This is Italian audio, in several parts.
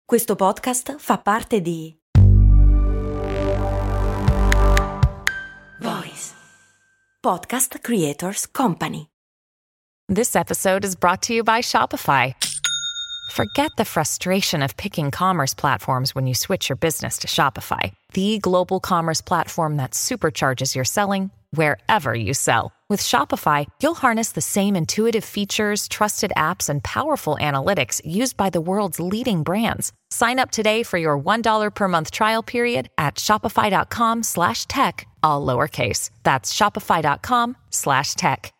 Questo podcast fa parte di Voice Podcast Creators Company. This episode is brought to you by Shopify. Forget the frustration of picking commerce platforms when you switch your business to Shopify, the global commerce platform that supercharges your selling wherever you sell. With Shopify, you'll harness the same intuitive features, trusted apps, and powerful analytics used by the world's leading brands. Sign up today for your $1 per month trial period at shopify.com/tech, all lowercase. That's shopify.com/tech.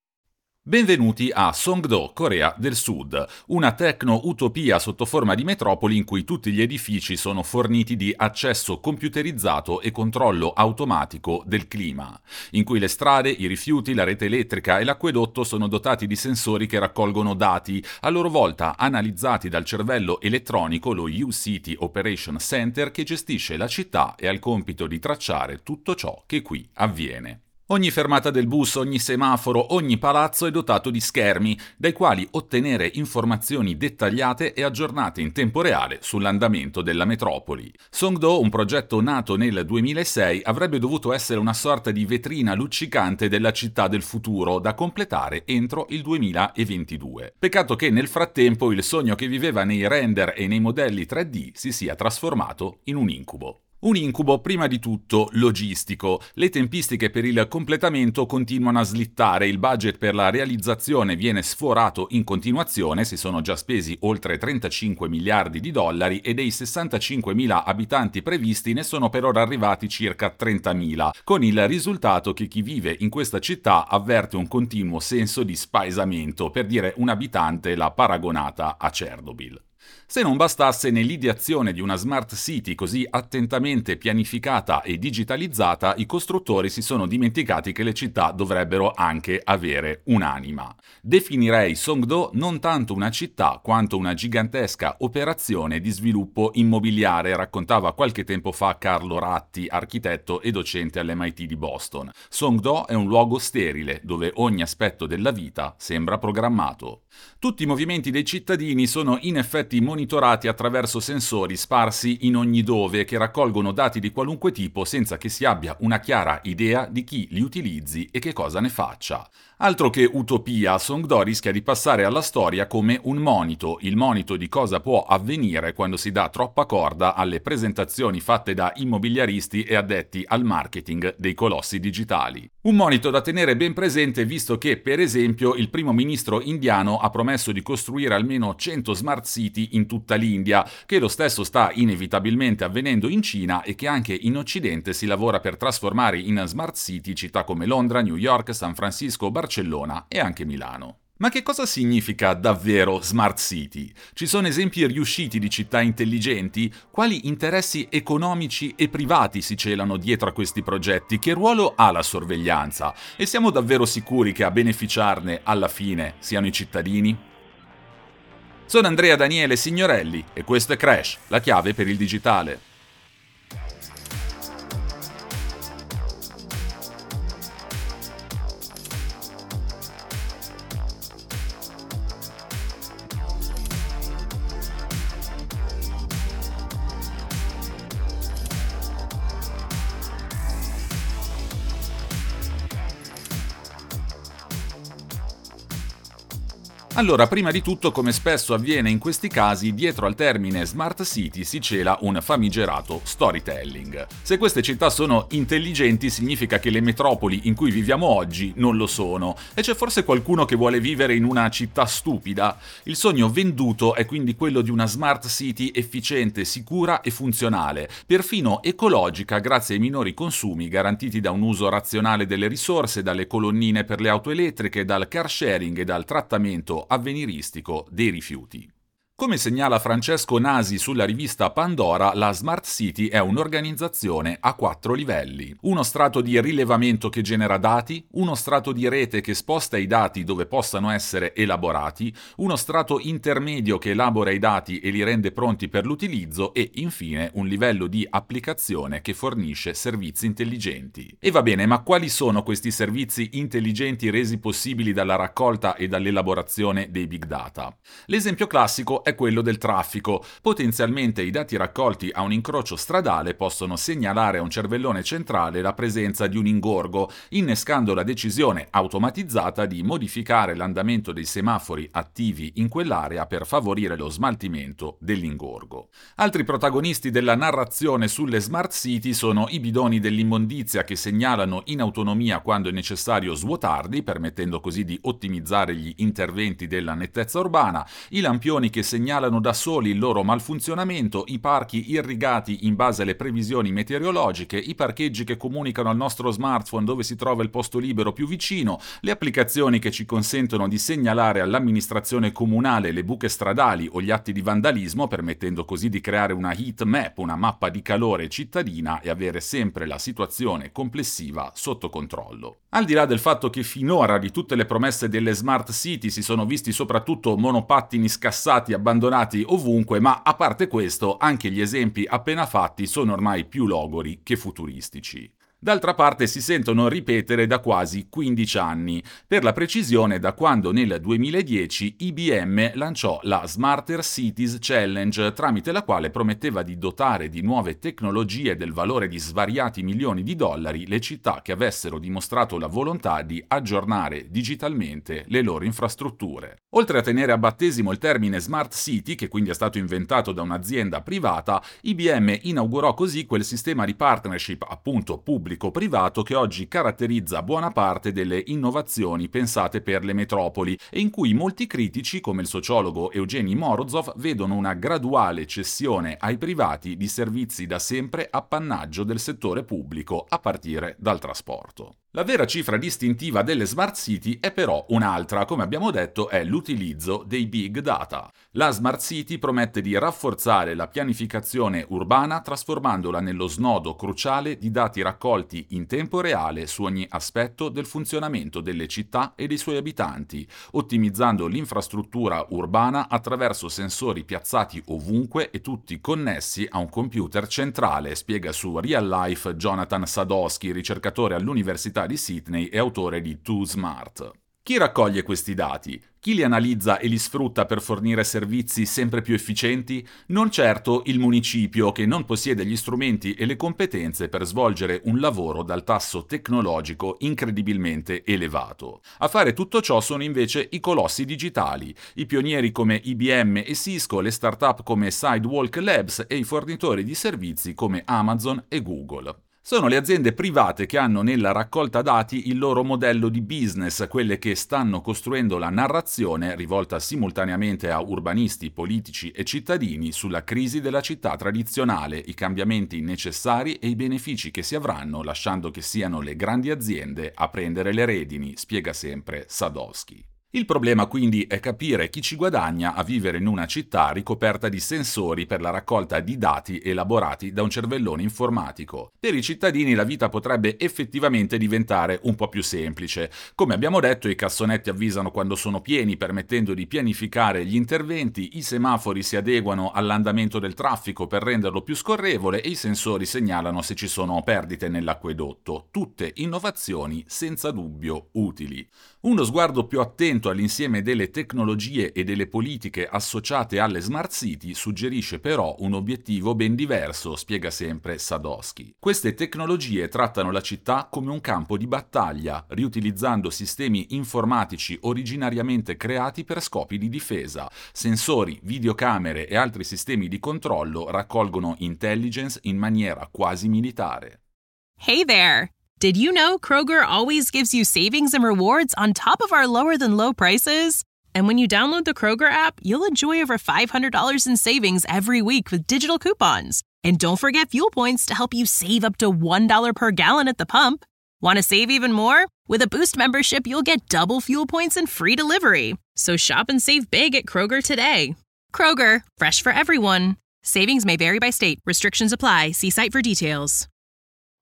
Benvenuti a Songdo, Corea del Sud, una tecno-utopia sotto forma di metropoli in cui tutti gli edifici sono forniti di accesso computerizzato e controllo automatico del clima, in cui le strade, i rifiuti, la rete elettrica e l'acquedotto sono dotati di sensori che raccolgono dati, a loro volta analizzati dal cervello elettronico, lo U-City Operation Center, che gestisce la città e ha il compito di tracciare tutto ciò che qui avviene. Ogni fermata del bus, ogni semaforo, ogni palazzo è dotato di schermi, dai quali ottenere informazioni dettagliate e aggiornate in tempo reale sull'andamento della metropoli. Songdo, un progetto nato nel 2006, avrebbe dovuto essere una sorta di vetrina luccicante della città del futuro, da completare entro il 2022. Peccato che nel frattempo il sogno che viveva nei render e nei modelli 3D si sia trasformato in un incubo. Un incubo prima di tutto logistico. Le tempistiche per il completamento continuano a slittare, il budget per la realizzazione viene sforato in continuazione, si sono già spesi oltre 35 miliardi di dollari e dei 65.000 abitanti previsti ne sono per ora arrivati circa 30.000, con il risultato che chi vive in questa città avverte un continuo senso di spaesamento, per dire un abitante l'ha paragonata a Chernobyl. Se non bastasse, nell'ideazione di una smart city così attentamente pianificata e digitalizzata, i costruttori si sono dimenticati che le città dovrebbero anche avere un'anima. Definirei Songdo non tanto una città quanto una gigantesca operazione di sviluppo immobiliare, raccontava qualche tempo fa Carlo Ratti, architetto e docente all'MIT di Boston. Songdo è un luogo sterile, dove ogni aspetto della vita sembra programmato. Tutti i movimenti dei cittadini sono in effetti monitorati attraverso sensori sparsi in ogni dove che raccolgono dati di qualunque tipo senza che si abbia una chiara idea di chi li utilizzi e che cosa ne faccia. Altro che utopia, Songdo rischia di passare alla storia come un monito, il monito di cosa può avvenire quando si dà troppa corda alle presentazioni fatte da immobiliaristi e addetti al marketing dei colossi digitali. Un monito da tenere ben presente visto che, per esempio, il primo ministro indiano ha promesso di costruire almeno 100 smart city in tutta l'India, che lo stesso sta inevitabilmente avvenendo in Cina e che anche in Occidente si lavora per trasformare in smart city città come Londra, New York, San Francisco, Barcellona e anche Milano. Ma che cosa significa davvero Smart City? Ci sono esempi riusciti di città intelligenti? Quali interessi economici e privati si celano dietro a questi progetti? Che ruolo ha la sorveglianza? E siamo davvero sicuri che a beneficiarne alla fine siano i cittadini? Sono Andrea Daniele Signorelli e questo è Crash, la chiave per il digitale. Allora, prima di tutto, come spesso avviene in questi casi, dietro al termine Smart City si cela un famigerato storytelling. Se queste città sono intelligenti, significa che le metropoli in cui viviamo oggi non lo sono. E c'è forse qualcuno che vuole vivere in una città stupida? Il sogno venduto è quindi quello di una Smart City efficiente, sicura e funzionale, perfino ecologica grazie ai minori consumi garantiti da un uso razionale delle risorse, dalle colonnine per le auto elettriche, dal car sharing e dal trattamento avveniristico dei rifiuti. Come segnala Francesco Nasi sulla rivista Pandora, la Smart City è un'organizzazione a 4 livelli. Uno strato di rilevamento che genera dati, uno strato di rete che sposta i dati dove possano essere elaborati, uno strato intermedio che elabora i dati e li rende pronti per l'utilizzo e, infine, un livello di applicazione che fornisce servizi intelligenti. E va bene, ma quali sono questi servizi intelligenti resi possibili dalla raccolta e dall'elaborazione dei big data? L'esempio classico è quello del traffico. Potenzialmente i dati raccolti a un incrocio stradale possono segnalare a un cervellone centrale la presenza di un ingorgo, innescando la decisione automatizzata di modificare l'andamento dei semafori attivi in quell'area per favorire lo smaltimento dell'ingorgo. Altri protagonisti della narrazione sulle smart city sono i bidoni dell'immondizia che segnalano in autonomia quando è necessario svuotarli, permettendo così di ottimizzare gli interventi della nettezza urbana, i lampioni che segnalano da soli il loro malfunzionamento, i parchi irrigati in base alle previsioni meteorologiche, i parcheggi che comunicano al nostro smartphone dove si trova il posto libero più vicino, le applicazioni che ci consentono di segnalare all'amministrazione comunale le buche stradali o gli atti di vandalismo, permettendo così di creare una heat map, una mappa di calore cittadina e avere sempre la situazione complessiva sotto controllo. Al di là del fatto che finora di tutte le promesse delle smart city si sono visti soprattutto monopattini scassati abbandonati ovunque, ma a parte questo anche gli esempi appena fatti sono ormai più logori che futuristici. D'altra parte si sentono ripetere da quasi 15 anni, per la precisione da quando nel 2010 IBM lanciò la Smarter Cities Challenge, tramite la quale prometteva di dotare di nuove tecnologie del valore di svariati milioni di dollari le città che avessero dimostrato la volontà di aggiornare digitalmente le loro infrastrutture. Oltre a tenere a battesimo il termine Smart City, che quindi è stato inventato da un'azienda privata, IBM inaugurò così quel sistema di partnership appunto pubblico-privato che oggi caratterizza buona parte delle innovazioni pensate per le metropoli e in cui molti critici, come il sociologo Evgeny Morozov, vedono una graduale cessione ai privati di servizi da sempre appannaggio del settore pubblico, a partire dal trasporto. La vera cifra distintiva delle smart city è però un'altra, come abbiamo detto, è l'utilizzo dei big data. La smart city promette di rafforzare la pianificazione urbana trasformandola nello snodo cruciale di dati raccolti in tempo reale su ogni aspetto del funzionamento delle città e dei suoi abitanti, ottimizzando l'infrastruttura urbana attraverso sensori piazzati ovunque e tutti connessi a un computer centrale, spiega su Real Life Jonathan Sadowski, ricercatore all'Università di Sydney e autore di Too Smart. Chi raccoglie questi dati? Chi li analizza e li sfrutta per fornire servizi sempre più efficienti? Non certo il municipio, che non possiede gli strumenti e le competenze per svolgere un lavoro dal tasso tecnologico incredibilmente elevato. A fare tutto ciò sono invece i colossi digitali, i pionieri come IBM e Cisco, le start-up come Sidewalk Labs e i fornitori di servizi come Amazon e Google. Sono le aziende private che hanno nella raccolta dati il loro modello di business, quelle che stanno costruendo la narrazione rivolta simultaneamente a urbanisti, politici e cittadini sulla crisi della città tradizionale, i cambiamenti necessari e i benefici che si avranno lasciando che siano le grandi aziende a prendere le redini, spiega sempre Sadowski. Il problema quindi è capire chi ci guadagna a vivere in una città ricoperta di sensori per la raccolta di dati elaborati da un cervellone informatico. Per i cittadini la vita potrebbe effettivamente diventare un po' più semplice. Come abbiamo detto, i cassonetti avvisano quando sono pieni, permettendo di pianificare gli interventi, i semafori si adeguano all'andamento del traffico per renderlo più scorrevole e i sensori segnalano se ci sono perdite nell'acquedotto. Tutte innovazioni senza dubbio utili. Uno sguardo più attento all'insieme delle tecnologie e delle politiche associate alle smart city suggerisce però un obiettivo ben diverso, spiega sempre Sadowski. Queste tecnologie trattano la città come un campo di battaglia, riutilizzando sistemi informatici originariamente creati per scopi di difesa. Sensori, videocamere e altri sistemi di controllo raccolgono intelligence in maniera quasi militare. Hey there! Did you know Kroger always gives you savings and rewards on top of our lower-than-low prices? And when you download the Kroger app, you'll enjoy over $500 in savings every week with digital coupons. And don't forget fuel points to help you save up to $1 per gallon at the pump. Want to save even more? With a Boost membership, you'll get double fuel points and free delivery. So shop and save big at Kroger today. Kroger, fresh for everyone. Savings may vary by state. Restrictions apply. See site for details.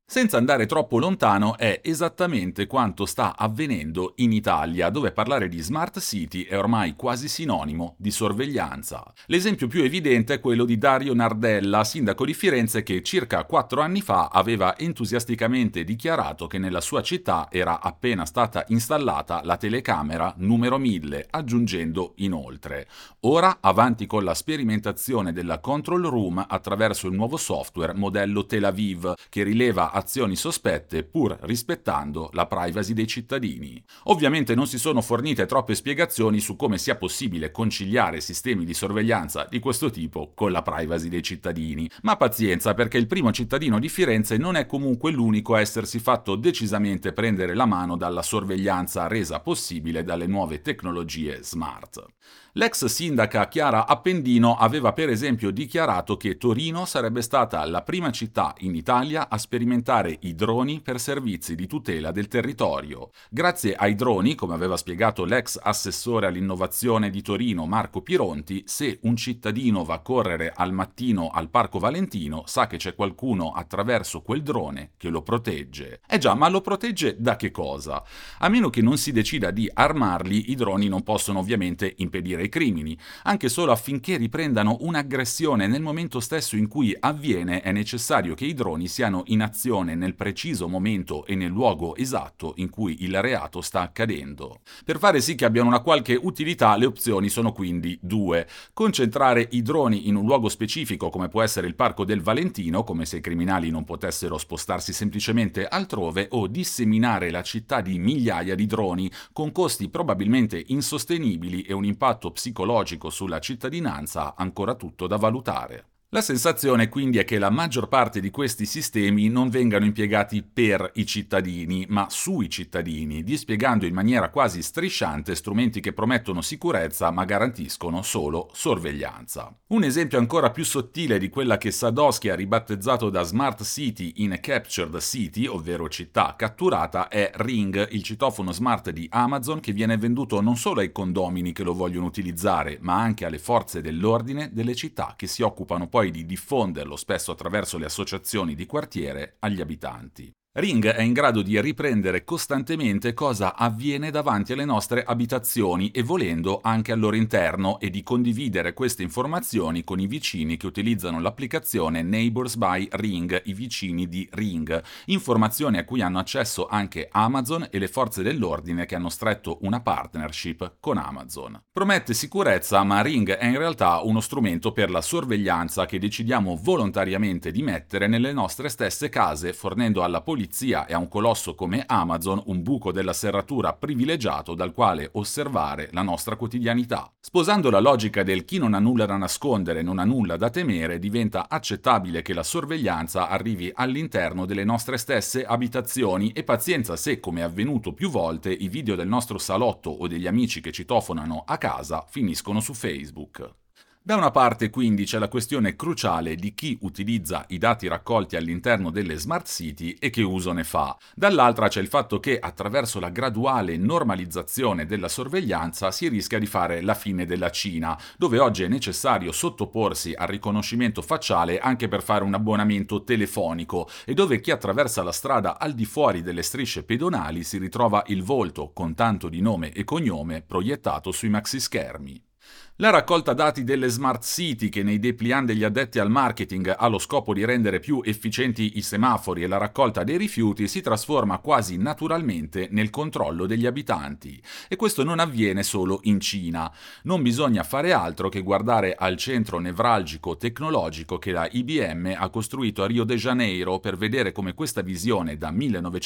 Senza andare troppo lontano, è esattamente quanto sta avvenendo in Italia, dove parlare di smart city è ormai quasi sinonimo di sorveglianza. L'esempio più evidente è quello di Dario Nardella, sindaco di Firenze, che circa 4 anni fa aveva entusiasticamente dichiarato che nella sua città era appena stata installata la telecamera numero 1000, aggiungendo inoltre: ora avanti con la sperimentazione della control room attraverso il nuovo software modello Tel Aviv, che rileva azioni sospette pur rispettando la privacy dei cittadini. Ovviamente non si sono fornite troppe spiegazioni su come sia possibile conciliare sistemi di sorveglianza di questo tipo con la privacy dei cittadini, ma pazienza, perché il primo cittadino di Firenze non è comunque l'unico a essersi fatto decisamente prendere la mano dalla sorveglianza resa possibile dalle nuove tecnologie smart. L'ex sindaca Chiara Appendino aveva per esempio dichiarato che Torino sarebbe stata la prima città in Italia a sperimentare i droni per servizi di tutela del territorio. Grazie ai droni, come aveva spiegato l'ex assessore all'innovazione di Torino Marco Pironti, se un cittadino va a correre al mattino al Parco Valentino, sa che c'è qualcuno attraverso quel drone che lo protegge. Già, ma lo protegge da che cosa? A meno che non si decida di armarli, i droni non possono ovviamente impedire i crimini. Anche solo affinché riprendano un'aggressione nel momento stesso in cui avviene, è necessario che i droni siano in azione nel preciso momento e nel luogo esatto in cui il reato sta accadendo. Per fare sì che abbiano una qualche utilità, le opzioni sono quindi due: concentrare i droni in un luogo specifico, come può essere il Parco del Valentino, come se i criminali non potessero spostarsi semplicemente altrove, o disseminare la città di migliaia di droni con costi probabilmente insostenibili e un impatto psicologico sulla cittadinanza ancora tutto da valutare. La sensazione quindi è che la maggior parte di questi sistemi non vengano impiegati per i cittadini, ma sui cittadini, dispiegando in maniera quasi strisciante strumenti che promettono sicurezza ma garantiscono solo sorveglianza. Un esempio ancora più sottile di quella che Sadowski ha ribattezzato da Smart City in Captured City, ovvero città catturata, è Ring, il citofono smart di Amazon, che viene venduto non solo ai condomini che lo vogliono utilizzare, ma anche alle forze dell'ordine delle città che si occupano poi di diffonderlo, spesso attraverso le associazioni di quartiere, agli abitanti. Ring è in grado di riprendere costantemente cosa avviene davanti alle nostre abitazioni e, volendo, anche al loro interno, e di condividere queste informazioni con i vicini che utilizzano l'applicazione Neighbors by Ring, i vicini di Ring, informazioni a cui hanno accesso anche Amazon e le forze dell'ordine che hanno stretto una partnership con Amazon. Promette sicurezza, ma Ring è in realtà uno strumento per la sorveglianza che decidiamo volontariamente di mettere nelle nostre stesse case, fornendo alla polizia e a un colosso come Amazon un buco della serratura privilegiato dal quale osservare la nostra quotidianità. Sposando la logica del chi non ha nulla da nascondere non ha nulla da temere, diventa accettabile che la sorveglianza arrivi all'interno delle nostre stesse abitazioni, e pazienza se, come è avvenuto più volte, i video del nostro salotto o degli amici che citofonano a casa finiscono su Facebook. Da una parte quindi c'è la questione cruciale di chi utilizza i dati raccolti all'interno delle smart city e che uso ne fa. Dall'altra c'è il fatto che attraverso la graduale normalizzazione della sorveglianza si rischia di fare la fine della Cina, dove oggi è necessario sottoporsi al riconoscimento facciale anche per fare un abbonamento telefonico, e dove chi attraversa la strada al di fuori delle strisce pedonali si ritrova il volto con tanto di nome e cognome proiettato sui maxischermi. La raccolta dati delle smart city, che nei dépliant degli addetti al marketing ha lo scopo di rendere più efficienti i semafori e la raccolta dei rifiuti, si trasforma quasi naturalmente nel controllo degli abitanti. E questo non avviene solo in Cina. Non bisogna fare altro che guardare al centro nevralgico tecnologico che la IBM ha costruito a Rio de Janeiro per vedere come questa visione da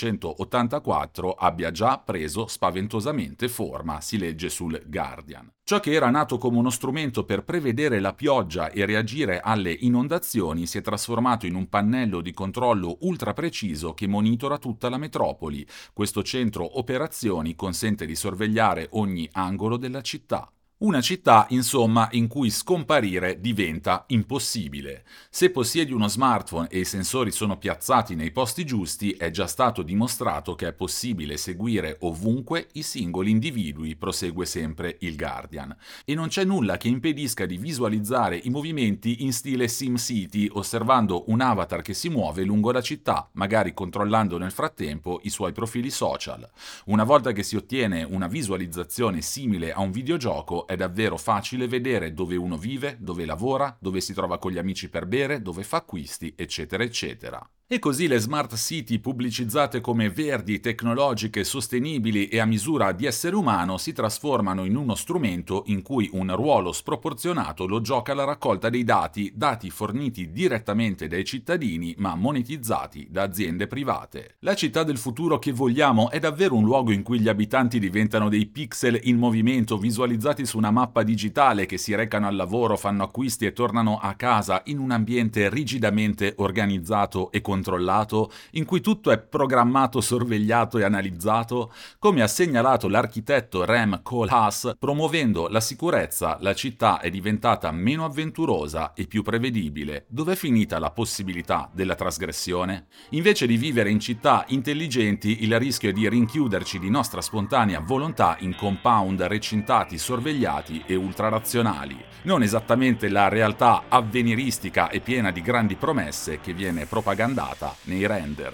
1984 abbia già preso spaventosamente forma, si legge sul Guardian. Ciò che era nato come uno strumento per prevedere la pioggia e reagire alle inondazioni si è trasformato in un pannello di controllo ultra preciso che monitora tutta la metropoli. Questo centro operazioni consente di sorvegliare ogni angolo della città. Una città, insomma, in cui scomparire diventa impossibile. Se possiedi uno smartphone e i sensori sono piazzati nei posti giusti, è già stato dimostrato che è possibile seguire ovunque i singoli individui, prosegue sempre il Guardian. E non c'è nulla che impedisca di visualizzare i movimenti in stile SimCity, osservando un avatar che si muove lungo la città, magari controllando nel frattempo i suoi profili social. Una volta che si ottiene una visualizzazione simile a un videogioco, è davvero facile vedere dove uno vive, dove lavora, dove si trova con gli amici per bere, dove fa acquisti, eccetera, eccetera. E così le smart city pubblicizzate come verdi, tecnologiche, sostenibili e a misura di essere umano si trasformano in uno strumento in cui un ruolo sproporzionato lo gioca la raccolta dei dati forniti direttamente dai cittadini ma monetizzati da aziende private. La città del futuro che vogliamo è davvero un luogo in cui gli abitanti diventano dei pixel in movimento visualizzati su una mappa digitale, che si recano al lavoro, fanno acquisti e tornano a casa in un ambiente rigidamente organizzato e controllato, in cui tutto è programmato, sorvegliato e analizzato. Come ha segnalato l'architetto Rem Koolhaas, promuovendo la sicurezza, la città è diventata meno avventurosa e più prevedibile. Dov'è finita la possibilità della trasgressione? Invece di vivere in città intelligenti, il rischio è di rinchiuderci di nostra spontanea volontà in compound recintati, sorvegliati e ultrarazionali. Non esattamente la realtà avveniristica e piena di grandi promesse che viene propagandata nei render.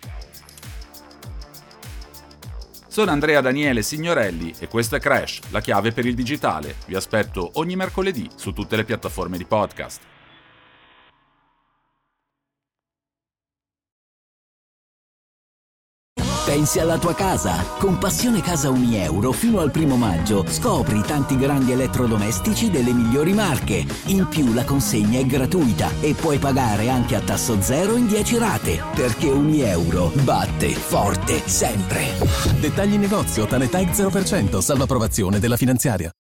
Sono Andrea Daniele Signorelli e questo è Crash, la chiave per il digitale. Vi aspetto ogni mercoledì su tutte le piattaforme di podcast. Pensi alla tua casa? Con Passione Casa €1 fino al 1 maggio scopri tanti grandi elettrodomestici delle migliori marche. In più la consegna è gratuita e puoi pagare anche a tasso zero in 10 rate, perché €1 batte forte sempre. Dettagli in negozio, Tanetech 0%, salvo approvazione della finanziaria.